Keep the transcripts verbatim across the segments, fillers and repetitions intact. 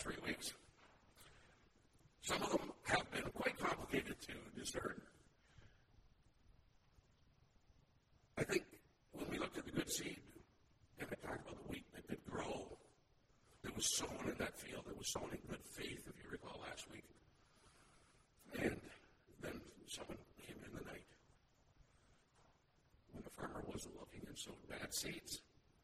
three weeks. Some of them have been quite complicated to discern. I think when we looked at the good seed, and I talked about the wheat that did grow, that was sown in that field, that was sown in good faith, if you recall last week. And then someone came in the night when the farmer wasn't looking and sowed bad seeds.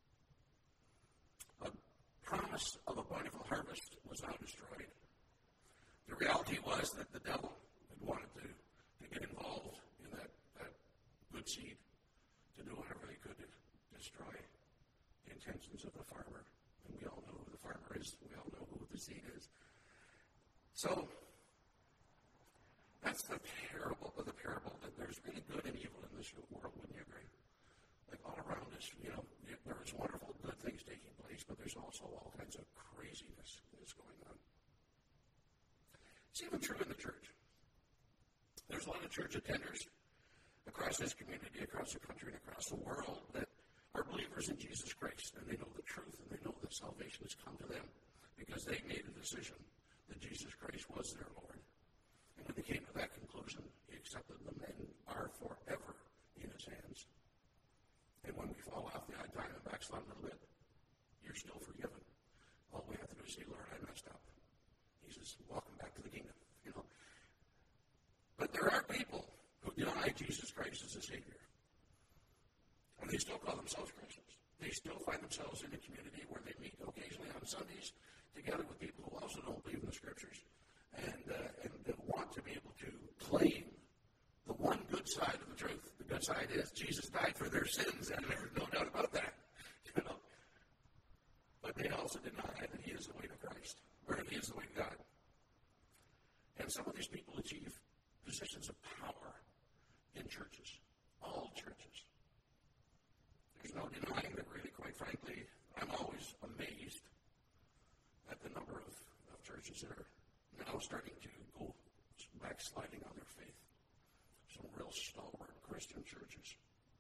A promise of a bountiful harvest was now destroyed. The reality was that the devil had wanted to, to get involved in that, that good seed, to do whatever they could to destroy the intentions of the farmer. And we all know who the farmer is. We all know who the seed is. So, that's the parable of the parable, that there's really good and evil in this world, wouldn't you agree? Like all around us, you know, there is wonderful, good things taking place, but there's also all kinds of craziness that's going on. It's even true in the church. There's a lot of church attenders across this community, across the country, and across the world that are believers in Jesus Christ, and they know the truth, and they know that salvation has come to them because they made a decision that Jesus Christ was their Lord. And when they came to that conclusion, he accepted them and are forever in his hands. And when we fall off the high time and backslide a little bit, you're still forgiven. All we have to do is say, Lord, I messed up. He says, welcome back to the kingdom. You know. But there are people who deny Jesus Christ as a Savior. And they still call themselves Christians. They still find themselves in a community where they meet occasionally on Sundays together with people who also don't believe in the Scriptures and, uh, and uh, want to be able to claim the one good side of the truth. The good side is Jesus died for their sins, and there's no doubt about that. You know. But they also deny that he is the way to Christ, or he is the way to God. And some of these people achieve positions of power in churches, all churches. There's no denying that, really, quite frankly, I'm always amazed at the number of, of churches that are now starting to go backsliding on their faith. Some real stalwart Christian churches.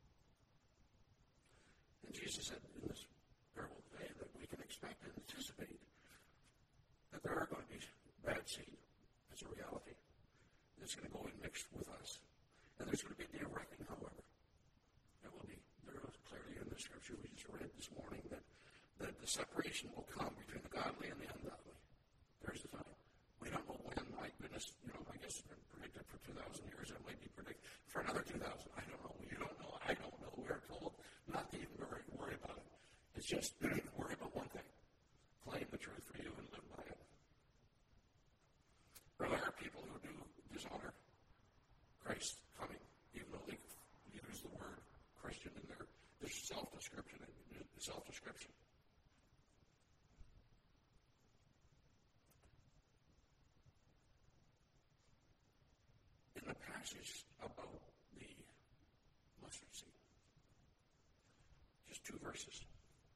And Jesus said in this parable today that we can expect and anticipate that there are going to be bad seed. That's a reality. It's going to go and mix with us. And there's going to be a day of reckoning, however. There will be. There is clearly in the scripture we just read this morning that, that the separation will come between the godly and the ungodly. There's the time. We don't know when. My goodness, you know, I guess it's been predicted for two thousand years. It might be predicted for another two thousand. I don't know. You don't know. I don't know. We're told not to even worry, worry about it. It's just worry about one thing. Claim the truth for you and live by it. There are people who do dishonor Christ coming, even though they use the word Christian in their, their self-description. self-description. In the passage about the mustard seed, just two verses.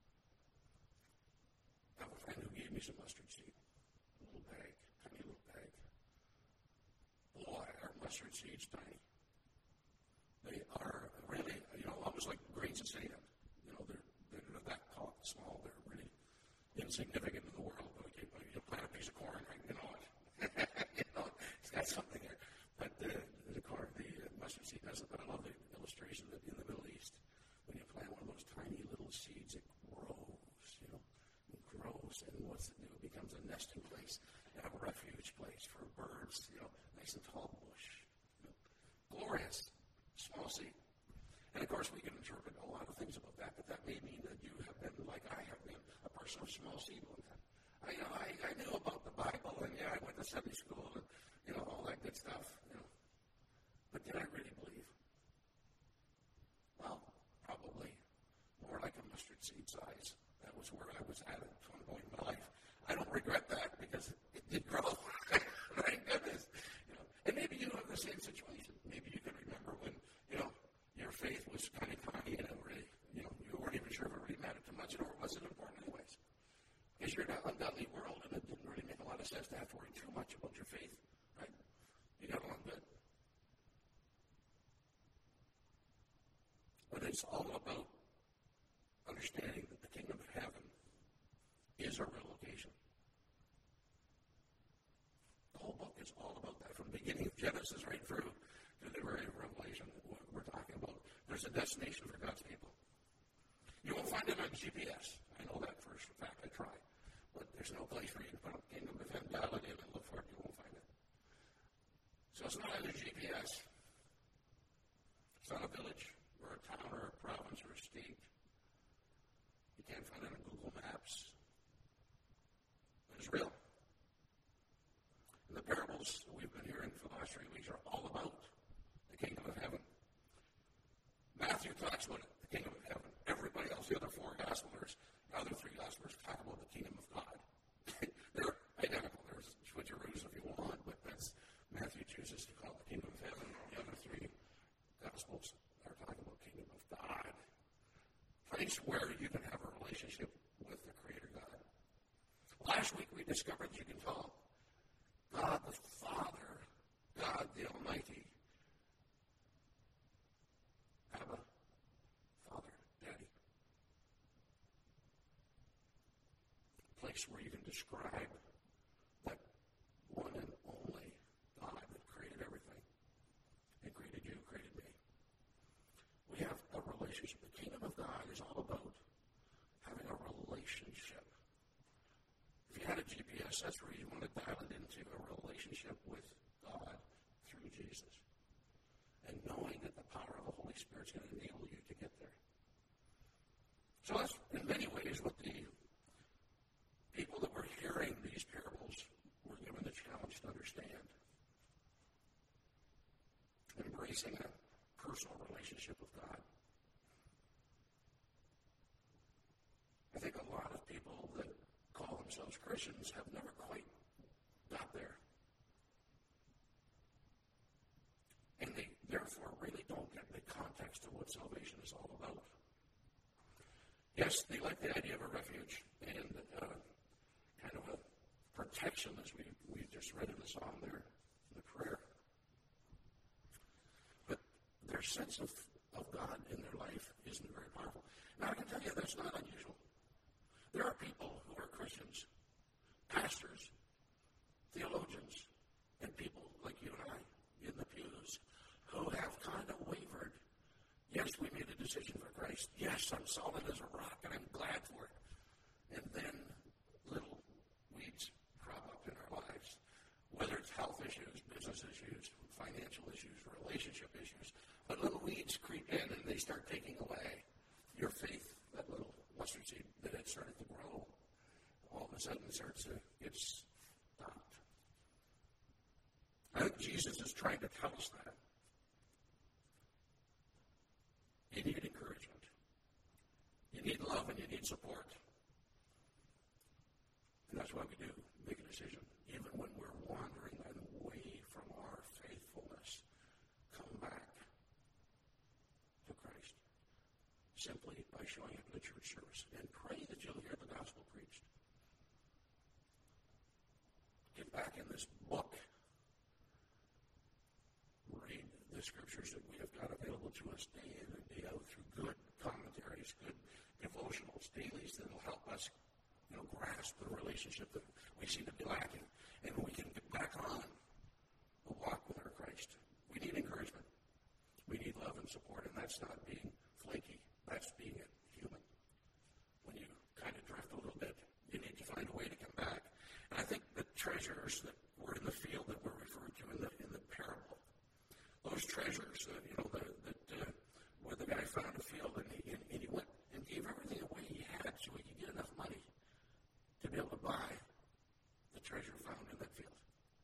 I have a friend who gave me some mustard seed, a little bag, tiny little bag. Boy, are mustard seeds tiny. They are really, you know, almost like grains of sand. You know, they're, they're that tall, small. They're really insignificant in the world. But you, you plant a piece of corn, right? You know it. You know, it's got something there. But the, the corn, the mustard seed doesn't. But I love the illustration that in the Middle East, when you plant one of those tiny little seeds, it grows. You know, it grows, and what's it do? It becomes a nesting place, and a refuge place for birds. You know, nice and tall bush. You know, glorious, small seed. And of course, we can interpret a lot of things about that, but that may mean that you have been, like I have been, a person of small seed one time. I, you know, I, I knew about the Bible, and yeah, I went to Sunday school, and you know, all that good stuff. You know, but did I really believe? Well, probably more like a mustard seed size. That was where I was at at some point in my life. I don't regret that because it did grow. Thank goodness. You know, and maybe you have the same situation. Maybe you can remember when, you know, your faith was kind of tiny and it really, you know, you weren't even sure if it really mattered too much, or was it important anyways? Because you're in an ungodly world, and it didn't really make a lot of sense to have to worry too much about your faith, right? You got along good. But it's all about understanding that the kingdom of heaven is a real location. is all about that. From the beginning of Genesis right through to the very Revelation, we're talking about. There's a destination for God's people. You won't find it on G P S. I know that for a fact. I tried. But there's no place where you can put up Kingdom of Heaven, dial it in, and look for it. You won't find it. So it's not on your G P S. It's not a village or a town or a province or a state. You can't find it on Google Maps. It's real. And the parables we've been hearing for the last three weeks are all about the kingdom of heaven. Matthew talks about it, the kingdom of heaven. Everybody else, the other four gospelers, the other three gospelers talk about the kingdom of God. They're identical. There's switcheroos if you want, but that's Matthew chooses to call it the kingdom of heaven. The other three gospels are talking about kingdom of God. Place where you can have a relationship with the Creator God. Last week we discovered you can call God the Father, God the Almighty, Abba, Father, Daddy. A place where you can describe that one and only God that created everything and created you, created me. We have a relationship. The kingdom of God is all about having a relationship. If you had a G P S, that's where you want to dial it into, a relationship with God through Jesus. And knowing that the power of the Holy Spirit is going to enable you to get there. So that's, in many ways, what the people that were hearing these parables were given the challenge to understand. Embracing a personal relationship with God. I think a lot of people that call themselves Christians have never quite got there. And they therefore really don't get the context of what salvation is all about. Yes, they like the idea of a refuge and uh, kind of a protection, as we, we just read in the psalm there, in the prayer. But their sense of, of God in their life isn't very powerful. Now, I can tell you that's not unusual. There are people who are Christians, pastors, theologians, and people like you and I in the pews who have kind of wavered. Yes, we made a decision for Christ. Yes, I'm solid as a rock, and I'm glad for it. And then little weeds crop up in our lives, whether it's health issues, business issues, financial issues, relationship issues. But little weeds creep in, and they start taking away your faith, that little mustard seed that had started to grow. All of a sudden starts to get stopped. I think Jesus is trying to tell us that. You need encouragement. You need love and you need support. And that's why we do make a decision. Even when we're wandering away from our faithfulness, come back to Christ. Simply by showing up at a church service. And pray that you'll hear the gospel preached. Get back in this book. Read the scriptures that we have got available to us day in and day out through good commentaries, good devotionals, dailies that will help us, you know, grasp the relationship that we seem to be lacking. And we can get back on the walk with our Christ. We need encouragement. We need love and support, and that's not being flaky. That's being human. When you kind of drift a little bit, you need to find a way to come back. And I think the treasures that were in the field that were referred to in the in the parable, those treasures, uh, you know, the, that uh, where the guy found a field and he, and, and he went and gave everything away he had so he could get enough money to be able to buy the treasure found in that field.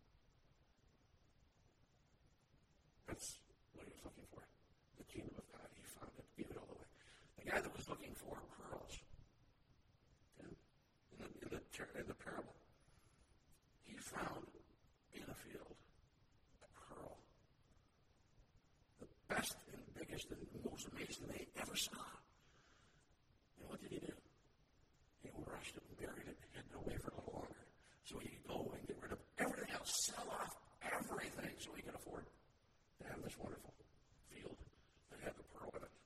That's what he was looking for. The kingdom of God. He found it, gave it all away. The guy that was looking for pearls, okay, in, the, in, the, in the parable, he found in a field a pearl. The best and biggest and most amazing they ever saw. And what did he do? He rushed it and buried it, hid it away for a little longer so he could go and get rid of everything else, sell off everything so he could afford to have this wonderful field that had the pearl in it.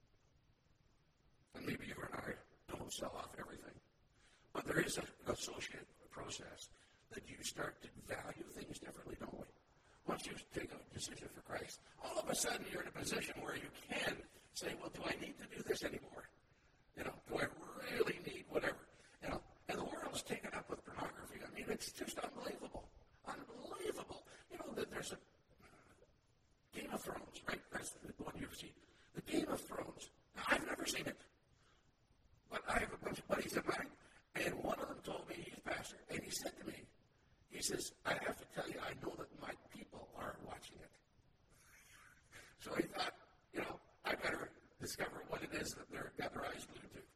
And maybe you and I don't sell off everything. But there is an associated process that you start to value things differently, don't we? Once you take a decision for Christ, all of a sudden you're in a position where you can say, well, do I need to do this anymore? You know, do I really need whatever? You know, and the world's taken up with pornography. I mean, it's just unbelievable. Unbelievable. You know, that there's a Game of Thrones, right? That's the one you've seen. The Game of Thrones. Now, I've never seen it. But I have a bunch of buddies of mine, and one of them told me, he's a pastor, and he said to me, he says, I have to tell you, I know that my people are watching it. So he thought, you know, I better discover what it is that they've got their eyes glued to.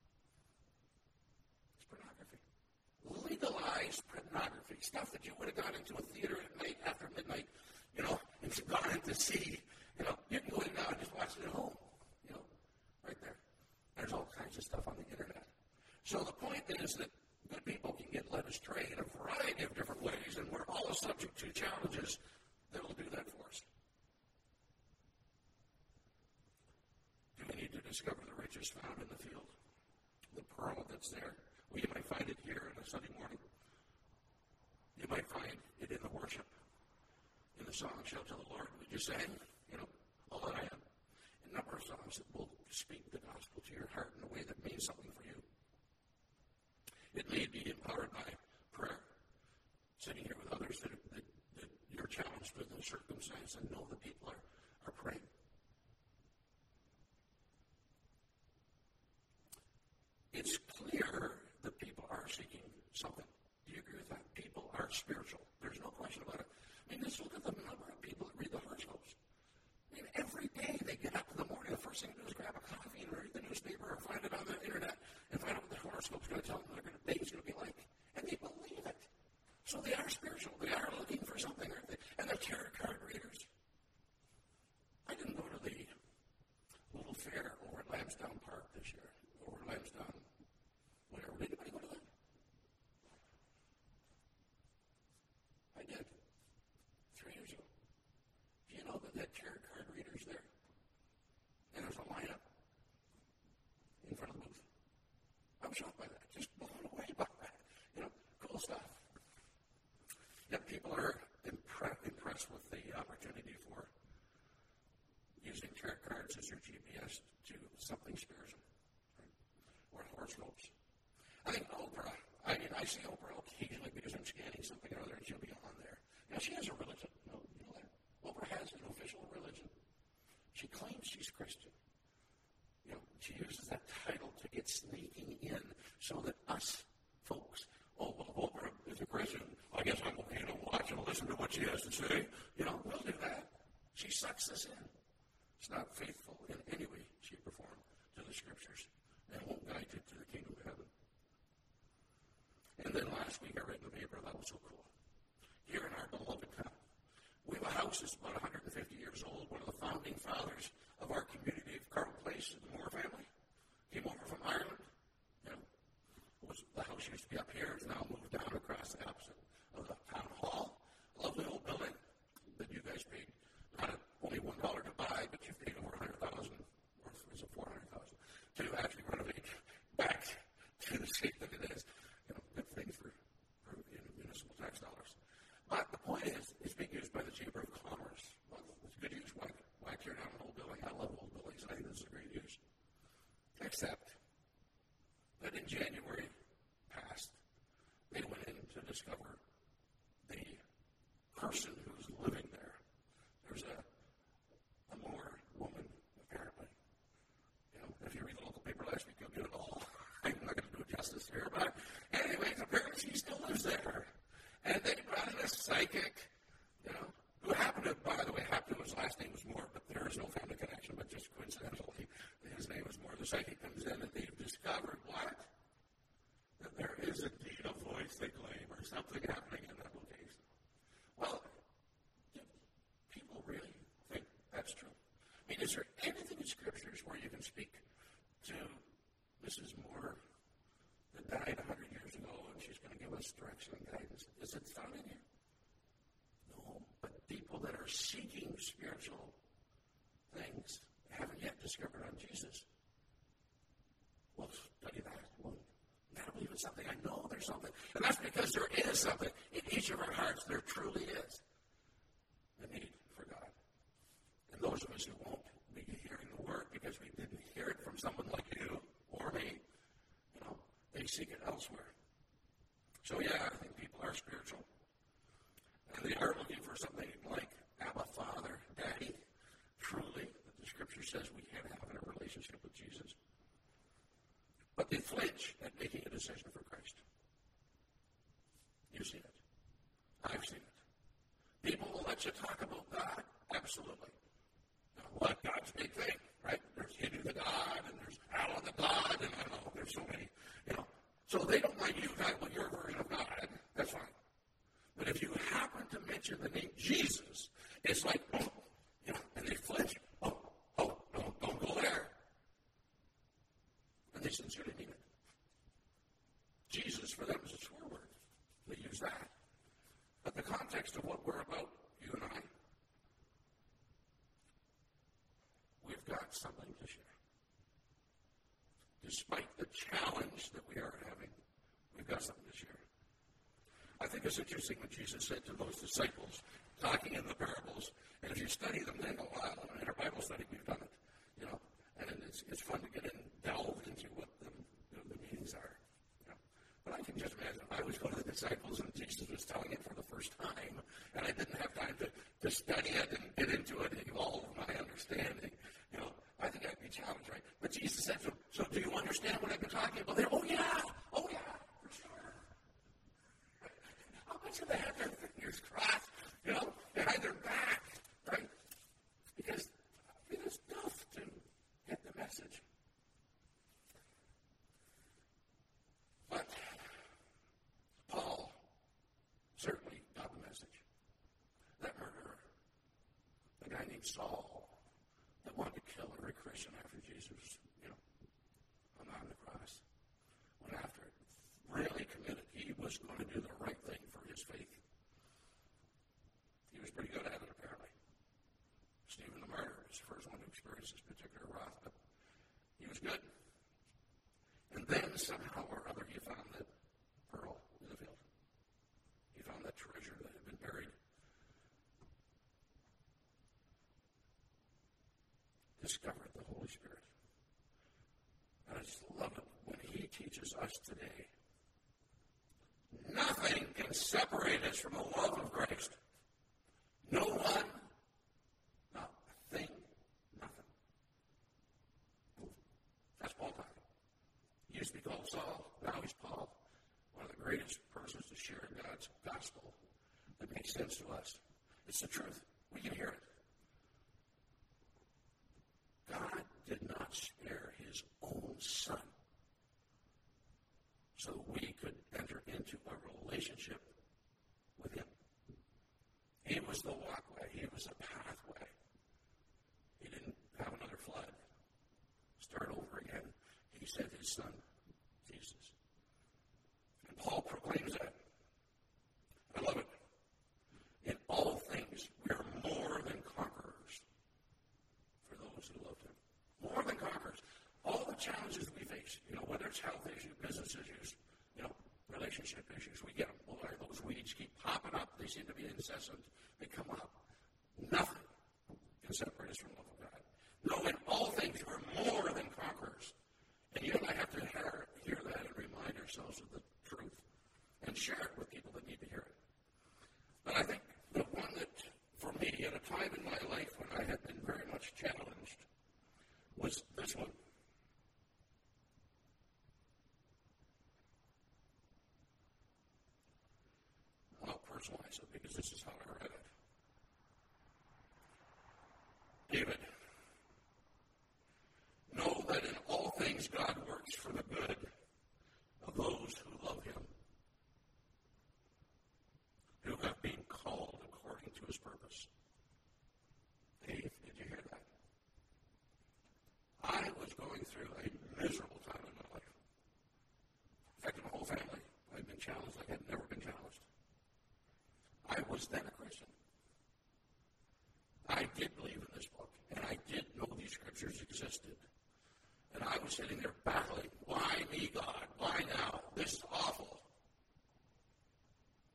It's pornography. Legalized pornography. Stuff that you would have gone into a theater at night after midnight, you know, and gone in to see. You know, you can go in now and just watch it at home. You know, right there. There's all kinds of stuff on the internet. So the point is that good people can get led astray in a variety of different ways, and we're all subject to challenges that will do that for us. Do we need to discover the riches found in the field? The pearl that's there. Well, you might find it here on a Sunday morning. You might find it in the worship. In the song, Shout to the Lord, we just sang, you know, All That I Am. A number of songs that will speak the gospel to your heart in a way that means something for you. It may be empowered by prayer, sitting here with others that, that, that you're challenged with a circumstance and know the people are, are praying. It's clear that people are seeking something. Do you agree with that? People are spiritual. There's no question about it. I mean, just look at the number of people that read the horoscopes. I mean, every day they get up in the morning, the first thing they do is grab a coffee and read the newspaper or find it on the internet and find out what the horoscope's going to tell them what their day's going to be like. And they believe it. So they are spiritual. They are looking for something, aren't they? And they're tarot card readers. I didn't go to the little fair over at Lansdowne Park this year. Over Lansdowne, whatever. Did anybody go to that? I did. Three years ago. Do you know that that tarot card reader's there? And there's a lineup in front of the booth. I'm shocked by that. Just blown away by that. You know, cool stuff. Yet people are impre- impressed with the opportunity for using tarot cards as your G P S to something spiritual. Right? Or horoscopes. I think Oprah, I mean, I see Oprah occasionally because I'm scanning something or other and she'll be on there. You know, she has a religion. You know, you know that? Oprah has an official religion. She claims she's Christian. You know, she uses that title to get sneaking in so that us folks, oh, well, Oprah is a Christian. I guess I'm okay to watch and listen to what she has to say. You know, we'll do that. She sucks us in. It's not faithful in any way, shape, or form to the Scriptures and won't guide you to the kingdom of heaven. And then last week I read in the paper, that was so cool. Here in our beloved town, we have a house that's about one hundred fifty years old. One of the founding fathers of our community of Carl Place, the Moore family, came over from Ireland. You know, was, the house used to be up here. It's now moved down across the opposite of the town hall. Lovely old building that you guys paid not only one dollar to buy, but you paid over one hundred thousand dollars, or is it four hundred thousand dollars, to actually renovate back to the shape that it is. You know, good things for, for you know, municipal tax dollars. But the point is, it's being used by the Chamber of Commerce. Well, it's good use. Why, why tear down an old building? I love old buildings. I think this is a great use. Except that in January past, they went in to discover the person who's living there. There's a, a Moore woman, apparently. You know, if you read the local paper last week, you'll get it all. I'm not going to do it justice here, but anyways, apparently she still lives there. And they brought in a psychic, you know, who happened to, by the way, happened to, his last name was Moore, but there is no family connection, but just coincidentally, his name was Moore. The psychic comes in and they've discovered what? That there is indeed a voice, they claim, or something happening in that location. Well, do people really think that's true? I mean, is there anything in Scriptures where you can speak to Missus Moore that died one hundred years ago and she's going to give us direction and guidance? Is it found in here? No, but people that are seeking spiritual things haven't yet discovered on Jesus. Well, study that. Well, you got to believe in something. I know there's something. And that's because there is something. In each of our hearts, there truly is a need for God. And those of us who won't be hearing the word because we didn't hear it from someone like you or me, you know, they seek it elsewhere. So, yeah, I think people are spiritual. And they are looking for something like Abba, Father, Daddy, truly, that the Scripture says we can have in a relationship with Jesus. But they flinch at making a decision for Christ. You've seen it. I've seen it. People will let you talk about God. Absolutely. Now, what? God's big thing, right? There's Hindu the God, and there's Allah the God, and I don't know, there's so many, you know. So they don't mind you talking about your version of God. That's fine. But if you happen to mention the name Jesus, it's like, oh, you know, and they flinch. Oh, oh, no, don't go there. And they sincerely mean it. Jesus for them is a swear word. They use that. But the context of what we're about, you and I, we've got something to share. Despite the challenge that we are having, we've got something to share. I think it's interesting what Jesus said to those disciples, talking in the parables. And if you study them then a while, in our Bible study, we've done it, you know, and it's it's fun to get in, delve into what the, you know, the meanings are. You know. But I can just imagine, I was one of the disciples, and Jesus was telling it for the first time, and I didn't have time to, to study it and get into it and evolve my understanding. You know, I think I'd be challenged, right? But Jesus said to them, so do you understand what I've been talking about? They're, oh yeah, oh yeah. So they have their fingers crossed, you know, behind their back, right? Because it is tough to get the message. But Paul certainly got the message. That murderer, the guy named Saul, that wanted to kill every Christian after Jesus, you know, hung on the cross, went after it, really committed. He was going to do the right thing for his faith. He was pretty good at it, apparently. Stephen the martyr was the first one to experience this particular wrath, but he was good. And then somehow or other he found that pearl in the field. He found that treasure that had been buried. Discovered the Holy Spirit. And I just love it when he teaches us today. Nothing can separate us from the love of Christ. No one, not a thing, nothing. That's Paul talking. He used to be called Saul. Now he's Paul. One of the greatest persons to share God's gospel that makes sense to us. It's the truth. We can hear it. God did not spare his own son so we could enter into a relationship with him. He was the walkway. He was the pathway. He didn't have another flood. Start over again. He sent his son, Jesus. And Paul proclaims that. I love it. In all things, we are more than conquerors for those who love him. More than conquerors. All the challenges we face, you know, whether it's health issues, business issues, you know, relationship issues, we get them. Boy, those weeds keep popping up. They seem to be incessant. They come up. Nothing can separate us from the love of God. No, in all things, we're more than conquerors. And you and I have to hear, hear that and remind ourselves of the truth and share it with people that need to hear it. But I think the one that, for me, at a time in my life when I had been very much challenged, was this one. I'll personalize it because this is how I read it. David, know that in all things God works for the good of those who love him, who have been called according to his purpose. Dave, did you hear that? I was going through a miserable time in my life. Affected my whole family. I'd been challenged like I'd never been challenged. I was then a Christian. I did believe in this book, and I did know these scriptures existed. And I was sitting there battling, why me, God? Why now? This is awful.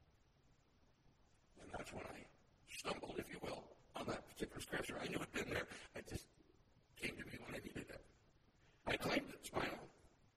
from Scripture. I knew it had been there. It just came to me when I needed it. I claimed it. It's my own.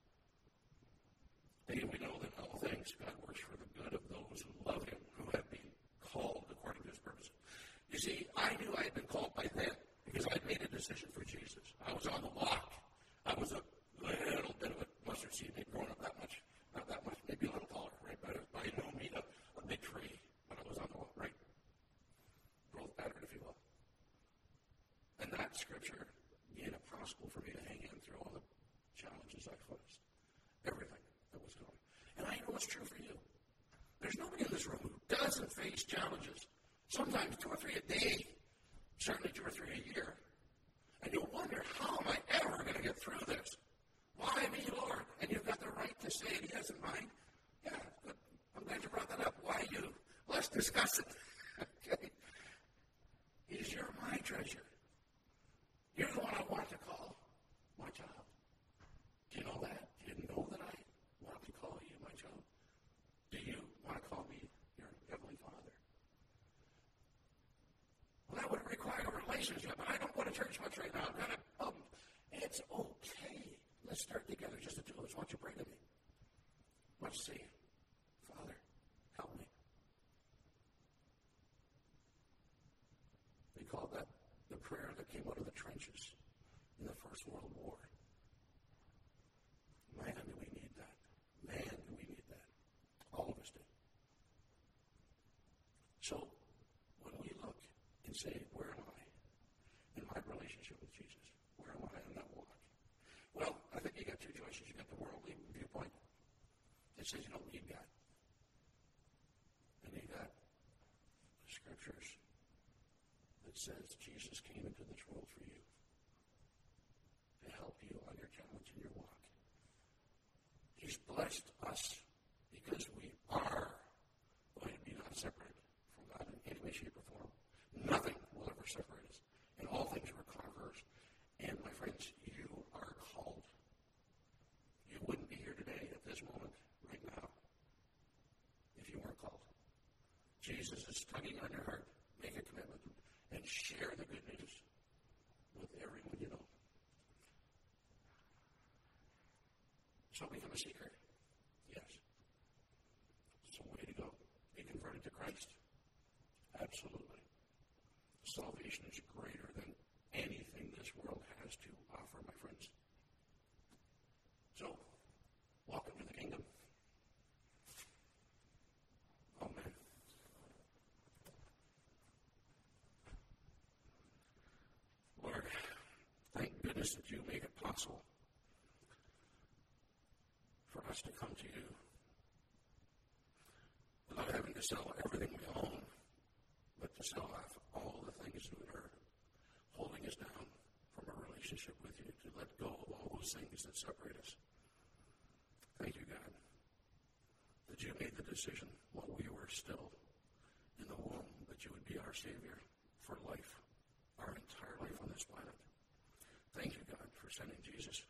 And we know that all things God works for the good of those who love him, who have been called according to his purpose. You see, I knew I had been called by then because I had made a decision for Jesus. I was on the walk. I was a little bit of a mustard seed, maybe growing up that much, not that much, maybe a little taller, right? But by no means a, a big tree when I was on the walk, right? Growth pattern, if you will. And that scripture made it possible for me to hang in through all the challenges I faced. Everything that was going. And I know it's true for you. There's nobody in this room who doesn't face challenges. Sometimes two or three a day, certainly two or three a year. And you'll wonder, how am I ever going to get through this? Why me, Lord? And you've got the right to say it. He doesn't mind. Yeah, but I'm glad you brought that up. Why you? Let's discuss it. Okay? He's your my treasure. You're the one I want to call my child. Do you know that? Do you know that I want to call you my child? Do you want to call me your Heavenly Father? Well, that would require a relationship. I don't go to church much right now. I've got a problem. It's okay. Let's start together, just the two of us. Why don't you pray to me? Let's see. Father, help me. They call that the prayer that came out of the trenches in the First World War. Man, do we need that. Man, do we need that. All of us do. So, when we look and say, where am I in my relationship with Jesus? Where am I in that walk? Well, I think you got two choices. You got the worldly viewpoint that says you don't need God. And you got the scriptures that says Jesus came into this world for you to help you on your challenge and your walk. He's blessed us because we are going to be not separated from God in any way, shape, or form. Nothing will ever separate us. And all things are conquerors. And my friends, you are called. You wouldn't be here today at this moment, right now, if you weren't called. Jesus is tugging on your heart. Make a commitment and share the good news with everyone you know. So become a seeker. Yes. It's a way to go. Be converted to Christ. Absolutely. Salvation is greater than anything this world has to offer, my friends. So, welcome to the kingdom. Amen. Lord, thank goodness that you make it possible for us to come to you without having to sell everything we own, but to sell off all the things that are holding us down from a relationship with you, to let go of all those things that separate us. Thank you, God, that you made the decision while we were still in the womb that you would be our Savior for life, our entire life on this planet. Thank you, God, for sending Jesus